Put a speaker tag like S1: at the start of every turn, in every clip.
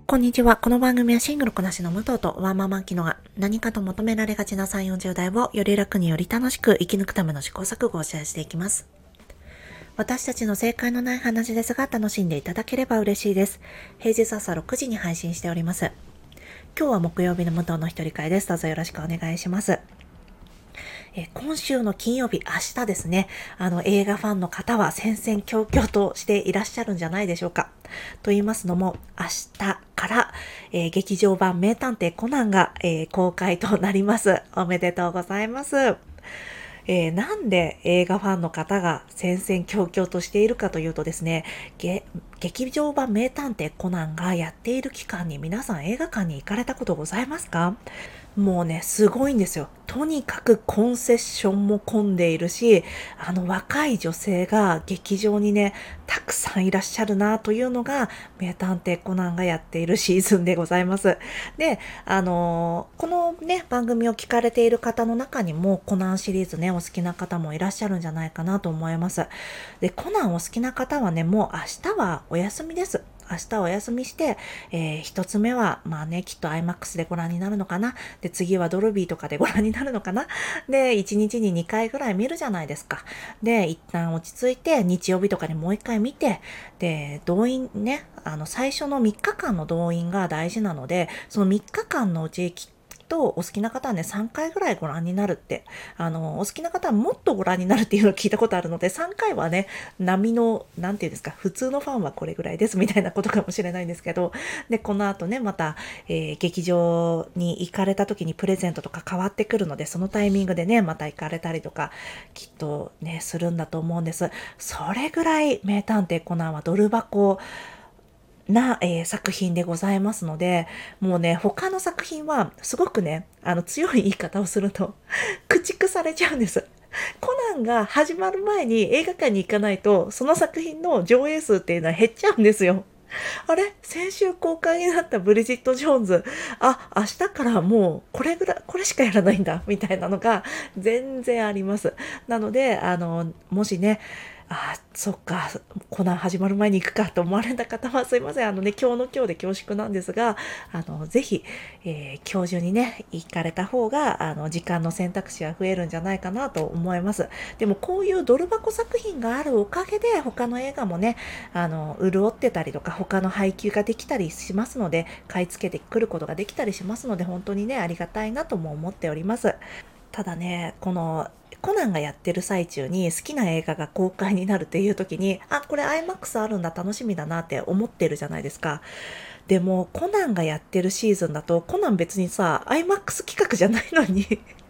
S1: こんにちは。この番組はシングルこなしの武藤とワンママキノが何かと求められがちな3、40代をより楽により楽しく生き抜くための試行錯誤をシェアしていきます。私たちの正解のない話ですが楽しんでいただければ嬉しいです。平日朝6時に配信しております。今日は木曜日の武藤の一人会です。どうぞよろしくお願いします。今週の金曜日、明日ですね、映画ファンの方は戦々恐々としていらっしゃるんじゃないでしょうか。と言いますのも、明日から、劇場版名探偵コナンが、公開となります。おめでとうございます。なんで映画ファンの方が戦々恐々としているかというとですね、劇場版名探偵コナンがやっている期間に皆さん映画館に行かれたことございますか？もうね、すごいんですよ。とにかくコンセッションも混んでいるし、若い女性が劇場にね、たくさんいらっしゃるなというのが、名探偵コナンがやっているシーズンでございます。で、このね、番組を聞かれている方の中にも、コナンシリーズね、お好きな方もいらっしゃるんじゃないかなと思います。で、コナンお好きな方はね、もう明日はお休みです。明日お休みして、一つ目は、まあね、きっと IMAX でご覧になるのかな。で、次はドルビーとかでご覧になるのかな。で、1日に2回ぐらい見るじゃないですか。で、一旦落ち着いて、日曜日とかにもう1回見て、で、動員ね、最初の3日間の動員が大事なので、その3日間のうちきっとお好きな方はね、3回ぐらいご覧になるって、お好きな方はもっとご覧になるっていうのを聞いたことあるので、3回はね、波の、なんていうんですか、普通のファンはこれぐらいですみたいなことかもしれないんですけど、で、この後ね、また、劇場に行かれた時にプレゼントとか変わってくるので、そのタイミングでね、また行かれたりとか、きっとね、するんだと思うんです。それぐらい名探偵コナンはドル箱な、作品でございますので、もうね、他の作品はすごくね、強い言い方をすると、駆逐されちゃうんです。コナンが始まる前に映画館に行かないと、その作品の上映数っていうのは減っちゃうんですよ。あれ先週公開になったブリジット・ジョーンズ。明日からもうこれぐらい、これしかやらないんだ、みたいなのが全然あります。なので、もしね、そっか、コナン始まる前に行くかと思われた方はすいません。今日の今日で恐縮なんですが、ぜひ、今日中にね、行かれた方が、時間の選択肢は増えるんじゃないかなと思います。でもこういうドル箱作品があるおかげで、他の映画もね、潤ってたりとか、他の配給ができたりしますので、買い付けてくることができたりしますので、本当にね、ありがたいなとも思っております。ただね、このコナンがやってる最中に好きな映画が公開になるっていう時に、これ IMAX あるんだ、楽しみだなって思ってるじゃないですか。でも、コナンがやってるシーズンだと、コナン別にさ、IMAX 企画じゃないのに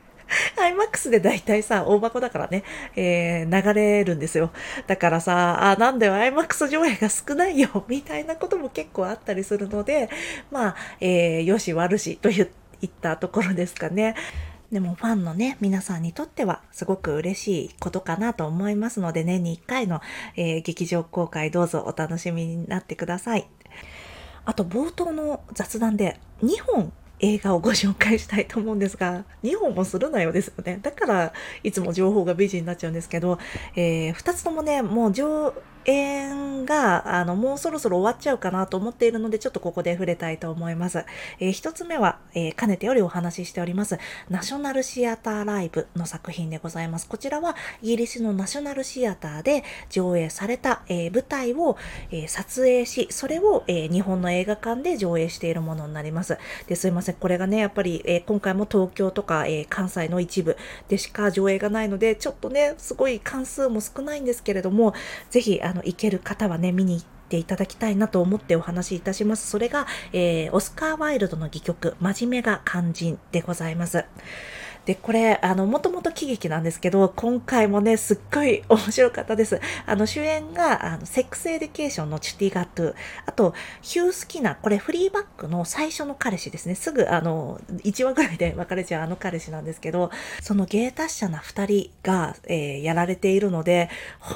S1: IMAX で大体さ、大箱だからね、流れるんですよ。だからさ、なんだよ、IMAX 上映が少ないよ、みたいなことも結構あったりするので、まあ、よし悪しといったところですかね。でもファンのね、皆さんにとってはすごく嬉しいことかなと思いますので、年に1回の、劇場公開どうぞお楽しみになってください。あと冒頭の雑談で2本映画をご紹介したいと思うんですが、2本もするなよですよね。だからいつも情報がビジになっちゃうんですけど、2つともね、もう上演がもうそろそろ終わっちゃうかなと思っているので、ちょっとここで触れたいと思います。1つ目は、かねてよりお話ししておりますナショナルシアターライブの作品でございます。こちらはイギリスのナショナルシアターで上映された、舞台を、撮影し、それを、日本の映画館で上映しているものになります。ですいません。これがね、やっぱり、今回も東京とか、関西の一部でしか上映がないので、ちょっとね、すごい関数も少ないんですけれども、ぜひ、行ける方はね、見に行っていただきたいなと思ってお話しいたします。それが、オスカー・ワイルドの戯曲、真面目が肝心でございます。で、これ、もともと喜劇なんですけど、今回もね、すっごい面白かったです。主演が、セックスエデュケーションのチュティガトゥ、あと、ヒュースキナー、これフリーバックの最初の彼氏ですね。すぐ、1話ぐらいで別れちゃう彼氏なんですけど、その芸達者な2人が、やられているので、本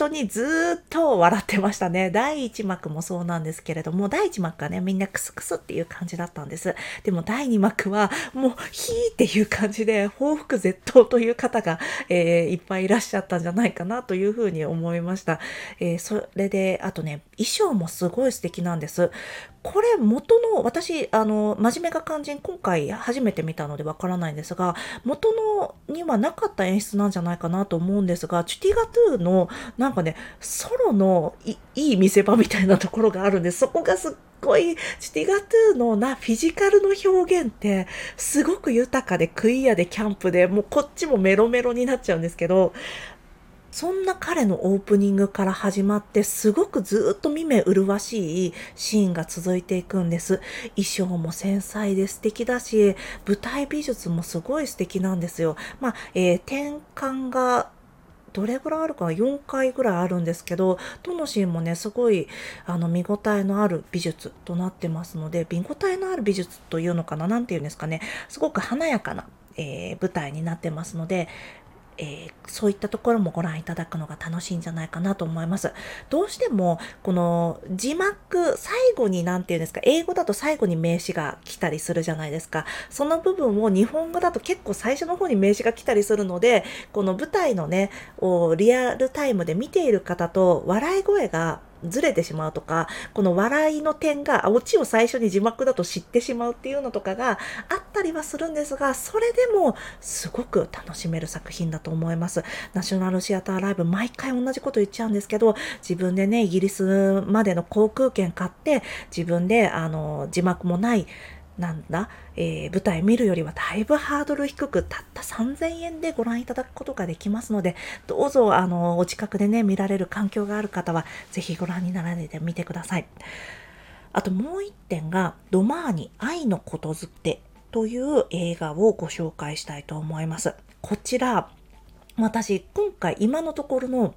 S1: 当にずーっと笑ってましたね。第1幕もそうなんですけれども、第1幕はね、みんなクスクスっていう感じだったんです。でも第2幕はもうヒーっていう感じで報復絶倒という方が、いっぱいいらっしゃったんじゃないかなというふうに思いました。それで、あとね、衣装もすごい素敵なんです。これ元の、私、真面目が肝心、今回初めて見たのでわからないんですが、元のにはなかった演出なんじゃないかなと思うんですが、チュティガトゥの、なんかね、ソロのいい見せ場みたいなところがあるんです。そこがすっごい、チュティガトゥのフィジカルの表現って、すごく豊かでクイアでキャンプで、もうこっちもメロメロになっちゃうんですけど、そんな彼のオープニングから始まって、すごくずっと見目麗しいシーンが続いていくんです。衣装も繊細で素敵だし、舞台美術もすごい素敵なんですよ。転換がどれぐらいあるかな ?4 回ぐらいあるんですけど、どのシーンもね、すごい、見応えのある美術となってますので、見応えのある美術というのかななんていうんですかね。すごく華やかな、舞台になってますので、そういったところもご覧いただくのが楽しいんじゃないかなと思います。どうしても、この字幕、最後になんていうんですか、英語だと最後に名詞が来たりするじゃないですか。その部分を日本語だと結構最初の方に名詞が来たりするので、この舞台のね、をリアルタイムで見ている方と笑い声がずれてしまうとか、この笑いの点が、オチを最初に字幕だと知ってしまうっていうのとかがあったりはするんですが、それでもすごく楽しめる作品だと思います。ナショナルシアターライブ、毎回同じこと言っちゃうんですけど、自分でね、イギリスまでの航空券買って、自分で、字幕もない、舞台見るよりはだいぶハードル低く、たった3000円でご覧いただくことができますので、どうぞ、お近くでね、見られる環境がある方は、ぜひご覧になられてみてください。あともう一点が、ドマーニ、愛のことづてという映画をご紹介したいと思います。こちら、私、今回、今のところの、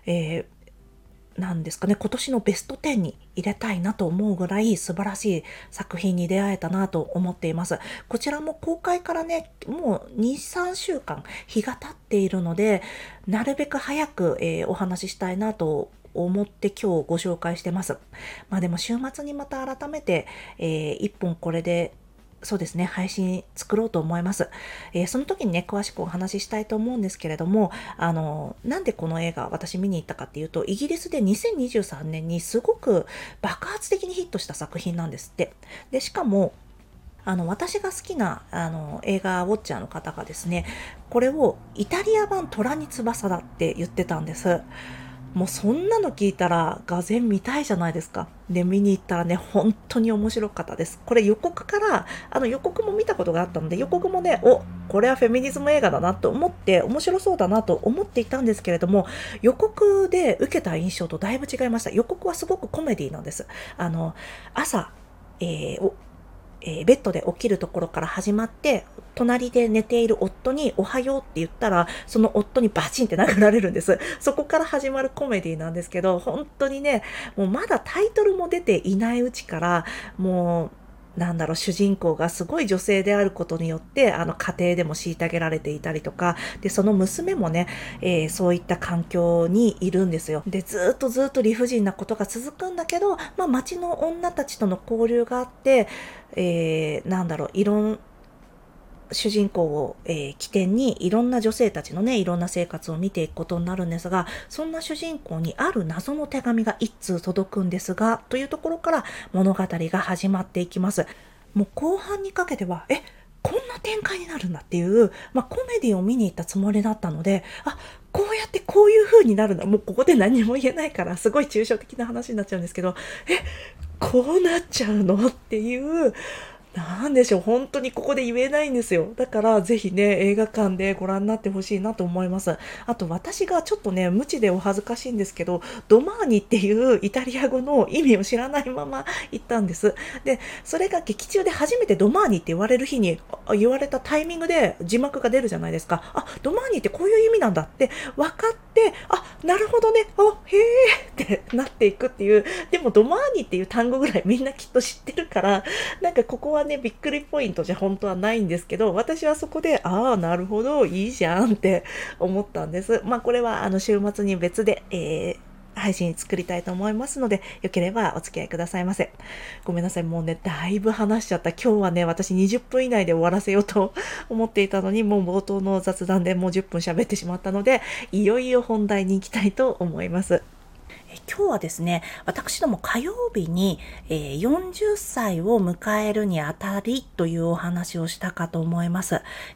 S1: なんですかね、今年のベスト10に入れたいなと思うぐらい素晴らしい作品に出会えたなと思っています。こちらも公開からね、もう2、3週間日が経っているので、なるべく早く、お話ししたいなと思って今日ご紹介してます。でも週末にまた改めて、一本これでそうですね、配信作ろうと思います。その時にね、詳しくお話ししたいと思うんですけれども、なんでこの映画私見に行ったかっていうと、イギリスで2023年にすごく爆発的にヒットした作品なんですって。で、しかも、私が好きな、映画ウォッチャーの方がですね、これをイタリア版虎に翼だって言ってたんです。もうそんなの聞いたら、がぜ見たいじゃないですか。で、見に行ったらね、本当に面白かったです。これ予告から、予告も見たことがあったので、予告もね、これはフェミニズム映画だなと思って、面白そうだなと思っていたんですけれども、予告で受けた印象とだいぶ違いました。予告はすごくコメディなんです。朝、ベッドで起きるところから始まって、隣で寝ている夫におはようって言ったら、その夫にバチンって殴られるんです。そこから始まるコメディなんですけど、本当にね、もうまだタイトルも出ていないうちから、もう、主人公がすごい女性であることによって、家庭でも虐げられていたりとか、で、その娘もね、そういった環境にいるんですよ。で、ずっと理不尽なことが続くんだけど、街の女たちとの交流があって、主人公を、起点にいろんな女性たちのね、いろんな生活を見ていくことになるんですが、そんな主人公にある謎の手紙が一通届くんですが、というところから物語が始まっていきます。もう後半にかけては、こんな展開になるんだっていう、コメディを見に行ったつもりだったので、こうやってこういう風になるんだ。もうここで何も言えないから、すごい抽象的な話になっちゃうんですけど、こうなっちゃうのっていう、なんでしょう、本当にここで言えないんですよ。だからぜひね、映画館でご覧になってほしいなと思います。あと私がちょっとね、無知でお恥ずかしいんですけど、ドマーニっていうイタリア語の意味を知らないまま行ったんです。で、それが劇中で初めてドマーニって言われる日に、言われたタイミングで字幕が出るじゃないですか。ドマーニってこういう意味なんだって分かって、 、なるほどね、へーってなっていくっていう、でもドマーニっていう単語ぐらいみんなきっと知ってるから、なんかここはね、びっくりポイントじゃ本当はないんですけど、私はそこで、なるほど、いいじゃんって思ったんです。これは週末に別で、配信作りたいと思いますので、よければお付き合いくださいませ。ごめんなさい。もうね、だいぶ話しちゃった。今日はね、私20分以内で終わらせようと思っていたのに、もう冒頭の雑談でもう10分喋ってしまったので、いよいよ本題に行きたいと思います。今日はですね、私ども火曜日に、40歳を迎えるにあたりというお話をしたかと思います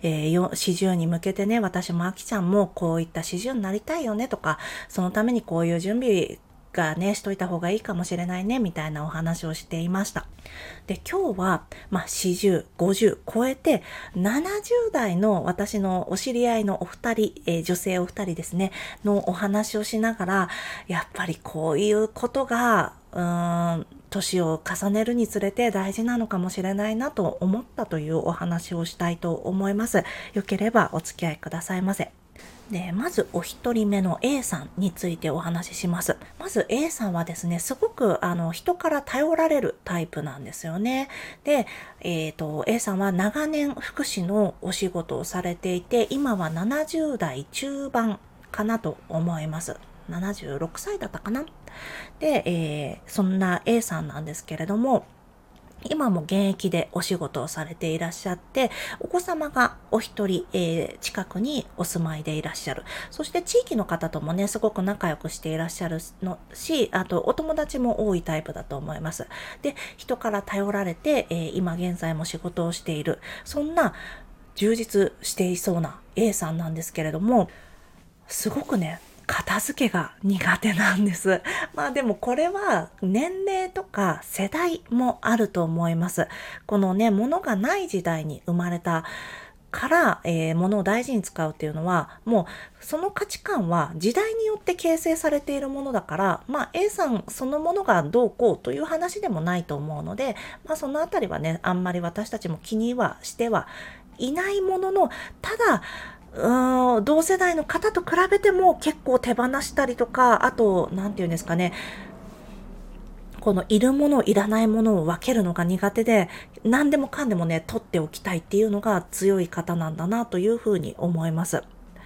S1: 。40に向けてね、私もあきちゃんもこういった40になりたいよねとか、そのためにこういう準備がね、しといた方がいいかもしれないね、みたいなお話をしていました。で、今日は、40、50超えて、70代の私のお知り合いのお二人、女性お二人ですね、のお話をしながら、やっぱりこういうことが、年を重ねるにつれて大事なのかもしれないなと思ったというお話をしたいと思います。よければお付き合いくださいませ。で、まずお一人目の A さんについてお話しします。まず A さんはですね、すごく人から頼られるタイプなんですよね。で、A さんは長年福祉のお仕事をされていて、今は70代中盤かなと思います。76歳だったかな。で、そんな A さんなんですけれども、今も現役でお仕事をされていらっしゃって、お子様がお一人、近くにお住まいでいらっしゃる。そして地域の方ともね、すごく仲良くしていらっしゃるのし、あとお友達も多いタイプだと思います。で、人から頼られて、今現在も仕事をしている。そんな充実していそうな A さんなんですけれども、すごくね、片付けが苦手なんです。でもこれは年齢とか世代もあると思います。このね、物がない時代に生まれたから、物を大事に使うっていうのは、もうその価値観は時代によって形成されているものだから、A さんそのものがどうこうという話でもないと思うので、そのあたりはね、あんまり私たちも気にはしてはいないものの、ただ、同世代の方と比べても結構手放したりとか、あと、なんていうんですかね、このいるもの、いらないものを分けるのが苦手で、何でもかんでもね、取っておきたいっていうのが強い方なんだなというふうに思います。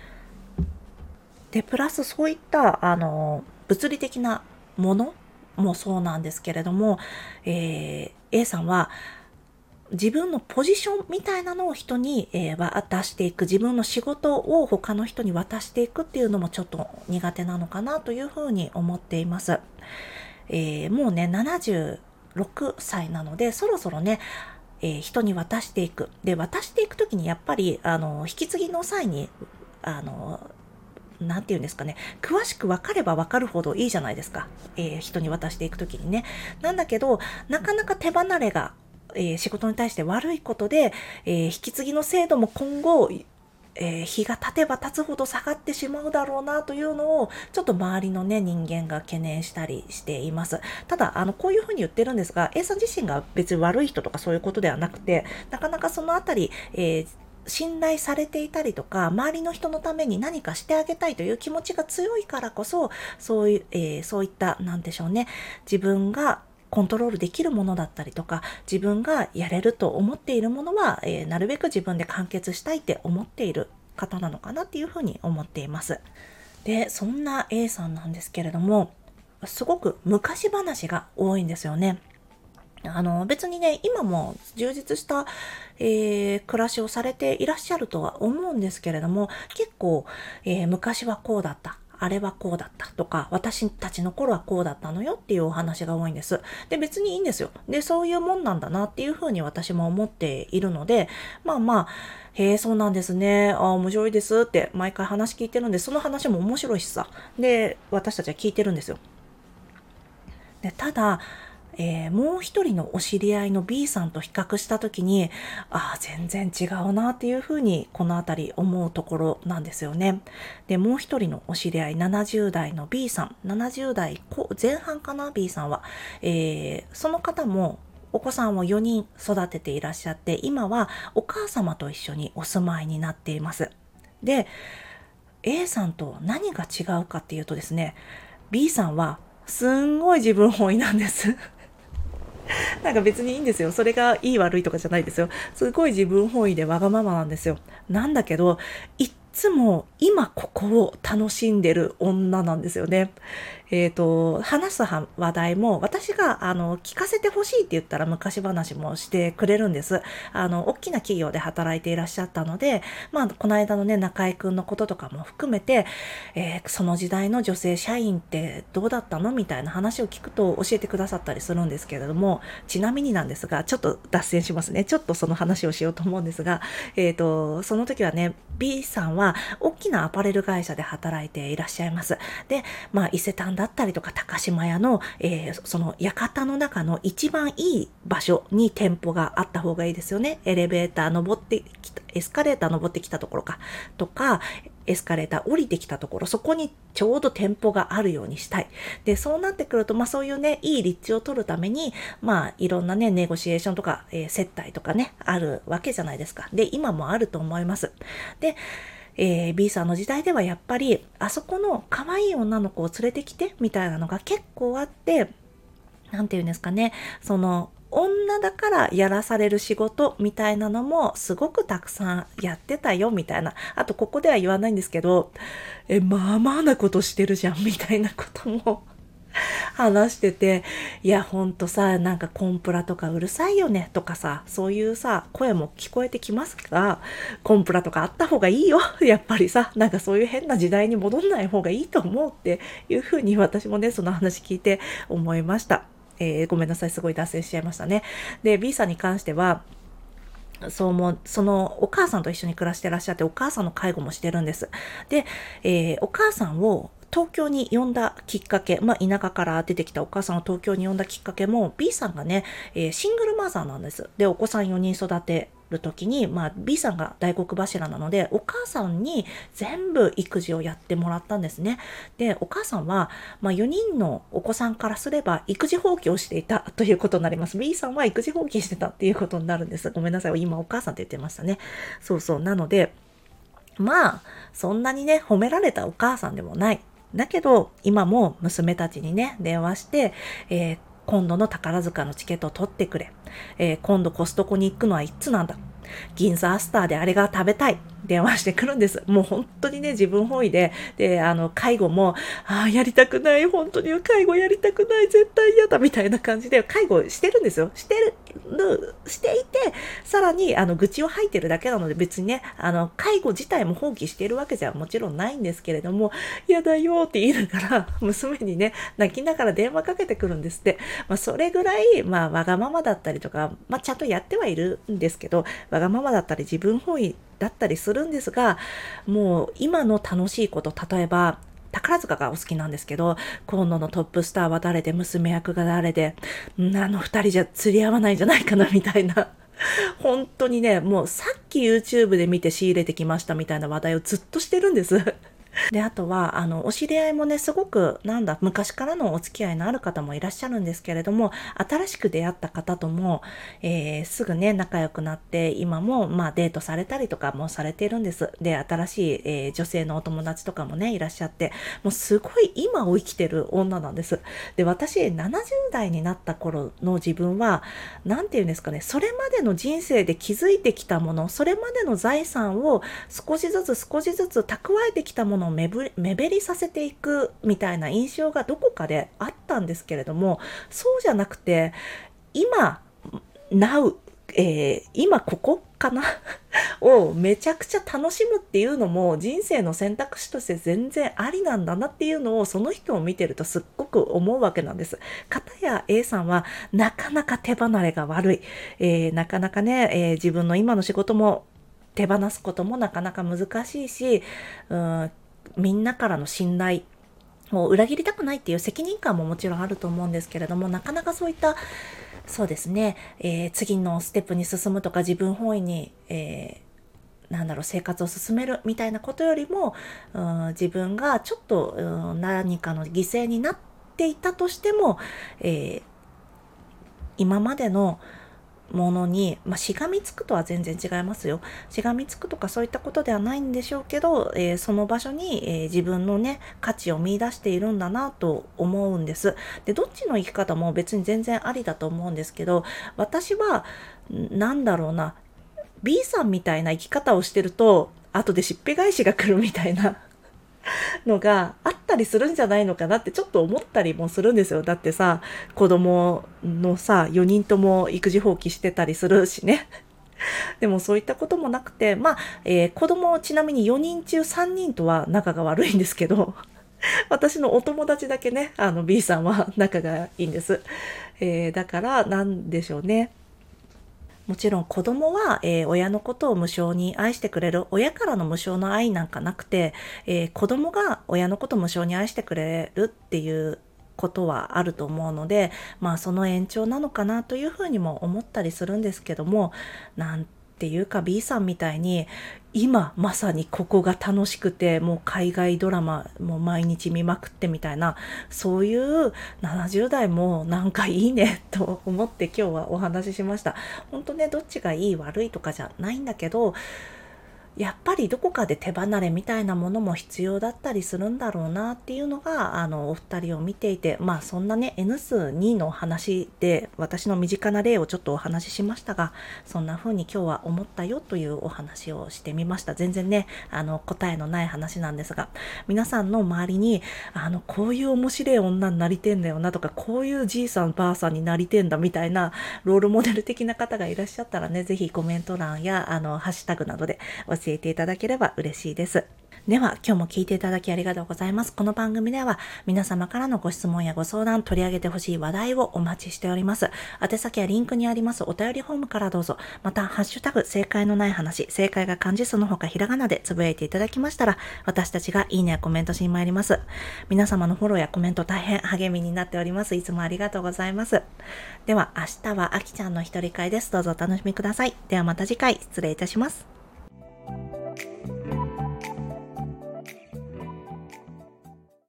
S1: で、プラスそういった、物理的なものもそうなんですけれども、A さんは、自分のポジションみたいなのを人に、渡していく、自分の仕事を他の人に渡していくっていうのもちょっと苦手なのかなというふうに思っています。もうね、76歳なので、そろそろね、人に渡していく。で、渡していくときにやっぱり、引き継ぎの際に、なんていうんですかね、詳しく分かれば分かるほどいいじゃないですか。人に渡していくときにね。なんだけど、なかなか手離れが仕事に対して悪いことで、引き継ぎの制度も今後、日が経てば経つほど下がってしまうだろうなというのをちょっと周りのね人間が懸念したりしています。ただこういうふうに言ってるんですが、A さん自身が別に悪い人とかそういうことではなくて、なかなかそのあたり、信頼されていたりとか、周りの人のために何かしてあげたいという気持ちが強いからこそ、そういった、なんでしょうね、自分がコントロールできるものだったりとか、自分がやれると思っているものは、なるべく自分で完結したいって思っている方なのかなっていうふうに思っています。で、そんな A さんなんですけれども、すごく昔話が多いんですよね。別にね、今も充実した、暮らしをされていらっしゃるとは思うんですけれども、結構、昔はこうだった。あれはこうだったとか、私たちの頃はこうだったのよっていうお話が多いんです。で、別にいいんですよ。で、そういうもんなんだなっていうふうに私も思っているので、へえ、そうなんですね。面白いですって毎回話聞いてるんで、その話も面白いしさ。で、私たちは聞いてるんですよ。で、ただ、もう一人のお知り合いの B さんと比較したときに、全然違うなっていうふうにこのあたり思うところなんですよね。で、もう一人のお知り合い70代の B さん、70代前半かな B さんは、その方もお子さんを4人育てていらっしゃって、今はお母様と一緒にお住まいになっています。で、 A さんと何が違うかっていうとですね、B さんはすんごい自分本位なんです。なんか別にいいんですよ。それがいい悪いとかじゃないですよ。すごい自分本位でわがままなんですよ。なんだけど、いっつも今ここを楽しんでる女なんですよね。話す話題も私が聞かせてほしいって言ったら昔話もしてくれるんです。大きな企業で働いていらっしゃったので、まあ、この間のね、中井くんのこととかも含めて、その時代の女性社員ってどうだったのみたいな話を聞くと教えてくださったりするんですけれども、ちなみになんですが、ちょっと脱線しますね。ちょっとその話をしようと思うんですが、その時はね、B さんは大きなアパレル会社で働いていらっしゃいます。で、まあ、伊勢丹だったりとか高島屋の、その館の中の一番いい場所に店舗があった方がいいですよね。エレベーター登ってきた、エスカレーター登ってきたところか、とか、エスカレーター降りてきたところ、そこにちょうど店舗があるようにしたい。で、そうなってくると、まあそういうね、いい立地を取るために、まあいろんなね、ネゴシエーションとか、接待とかね、あるわけじゃないですか。で、今もあると思います。で、B さんの時代ではやっぱり、あそこの可愛い女の子を連れてきて、みたいなのが結構あって、なんていうんですかね、その、女だからやらされる仕事みたいなのもすごくたくさんやってたよみたいな。あとここでは言わないんですけど、まあまあなことしてるじゃんみたいなことも話してて、いやほんとさ、なんかコンプラとかうるさいよねとかさ、そういうさ、声も聞こえてきますが、コンプラとかあった方がいいよ。やっぱりさ、なんかそういう変な時代に戻んない方がいいと思うっていうふうに私もね、その話聞いて思いました。ごめんなさい、すごい脱線しちゃいましたね。で、B さんに関しては、そうもう、そのお母さんと一緒に暮らしてらっしゃって、お母さんの介護もしてるんです。で、お母さんを東京に呼んだきっかけ、まあ、田舎から出てきたお母さんを東京に呼んだきっかけも、B さんがね、シングルマザーなんです。で、お子さん4人育てるときに、まあ、B さんが大黒柱なので、お母さんに全部育児をやってもらったんですね。で、お母さんは、まあ、4人のお子さんからすれば、育児放棄をしていたということになります。B さんは育児放棄してたっていうことになるんです。ごめんなさい。今お母さんって言ってましたね。そうそう。なので、まあ、そんなにね、褒められたお母さんでもない。だけど、今も娘たちにね、電話して、今度の宝塚のチケットを取ってくれ。今度コストコに行くのはいつなんだ。銀座アスターであれが食べたい。電話してくるんです。もう本当にね、自分本位で、で、介護も、やりたくない。本当に介護やりたくない。絶対嫌だ。みたいな感じで、介護してるんですよ。していて、さらに、愚痴を吐いてるだけなので、別にね、介護自体も放棄しているわけじゃもちろんないんですけれども、嫌だよって言いながら、娘にね、泣きながら電話かけてくるんですって。まあ、それぐらい、まあ、わがままだったりとか、まあ、ちゃんとやってはいるんですけど、わがままだったり自分本位だったりするんですが、もう今の楽しいこと、例えば、宝塚がお好きなんですけど、今度のトップスターは誰で、娘役が誰で、あの二人じゃ釣り合わないんじゃないかな、みたいな。本当にね、もうさっき YouTube で見て仕入れてきましたみたいな話題をずっとしてるんです。で、あとは、お知り合いもね、すごく、昔からのお付き合いのある方もいらっしゃるんですけれども、新しく出会った方とも、すぐね、仲良くなって、今も、まあ、デートされたりとかもされているんです。で、新しい、女性のお友達とかもね、いらっしゃって、もうすごい今を生きてる女なんです。で、私、70代になった頃の自分は、なんていうんですかね、それまでの人生で築いてきたもの、それまでの財産を少しずつ蓄えてきたものを目減りさせていくみたいな印象がどこかであったんですけれども、そうじゃなくて、今、now、今ここかなをめちゃくちゃ楽しむっていうのも人生の選択肢として全然ありなんだなっていうのをその人を見てるとすっごく思うわけなんです。かたや A さんはなかなか手離れが悪い。なかなかね、自分の今の仕事も手放すこともなかなか難しいし、みんなからの信頼を裏切りたくないっていう責任感ももちろんあると思うんですけれども、なかなかそういったそうですね、次のステップに進むとか自分本位に、生活を進めるみたいなことよりも、自分がちょっと、何かの犠牲になっていたとしても、今までのものに、しがみつくとは全然違いますよ。しがみつくとかそういったことではないんでしょうけど、その場所に、自分のね、価値を見出しているんだなと思うんです。で、どっちの生き方も別に全然ありだと思うんですけど、私は、なんだろうな、B さんみたいな生き方をしてると、後でしっぺ返しが来るみたいなのがあったりするんじゃないのかなってちょっと思ったりもするんですよ。だってさ、子供のさ、4人とも育児放棄してたりするしね。でもそういったこともなくて、子供ちなみに4人中3人とは仲が悪いんですけど、私のお友達だけね、B さんは仲がいいんです。だからなんでしょうね。もちろん子供は、親のことを無償に愛してくれる、親からの無償の愛なんかなくて、子供が親のことを無償に愛してくれるっていうことはあると思うので、その延長なのかなというふうにも思ったりするんですけども、なんていうか B さんみたいに今まさにここが楽しくて、もう海外ドラマも毎日見まくってみたいな、そういう70代もなんかいいねと思って今日はお話ししました。本当ね、どっちがいい悪いとかじゃないんだけど、やっぱりどこかで手離れみたいなものも必要だったりするんだろうなっていうのが、お二人を見ていて、そんなね、N 数2の話で、私の身近な例をちょっとお話ししましたが、そんな風に今日は思ったよというお話をしてみました。全然ね、答えのない話なんですが、皆さんの周りに、こういう面白い女になりてんだよなとか、こういうじいさんばあさんになりてんだみたいな、ロールモデル的な方がいらっしゃったらね、ぜひコメント欄や、ハッシュタグなどで教えていただければ嬉しいです。では、今日も聞いていただきありがとうございます。この番組では皆様からのご質問やご相談、取り上げてほしい話題をお待ちしております。宛先はリンクにありますお便りフォームからどうぞ。また、ハッシュタグ、正解のない話、正解が漢字その他ひらがなでつぶやいていただきましたら、私たちがいいねやコメントしに参ります。皆様のフォローやコメント大変励みになっております。いつもありがとうございます。では、明日はあきちゃんの一人会です。どうぞお楽しみください。ではまた次回、失礼いたします。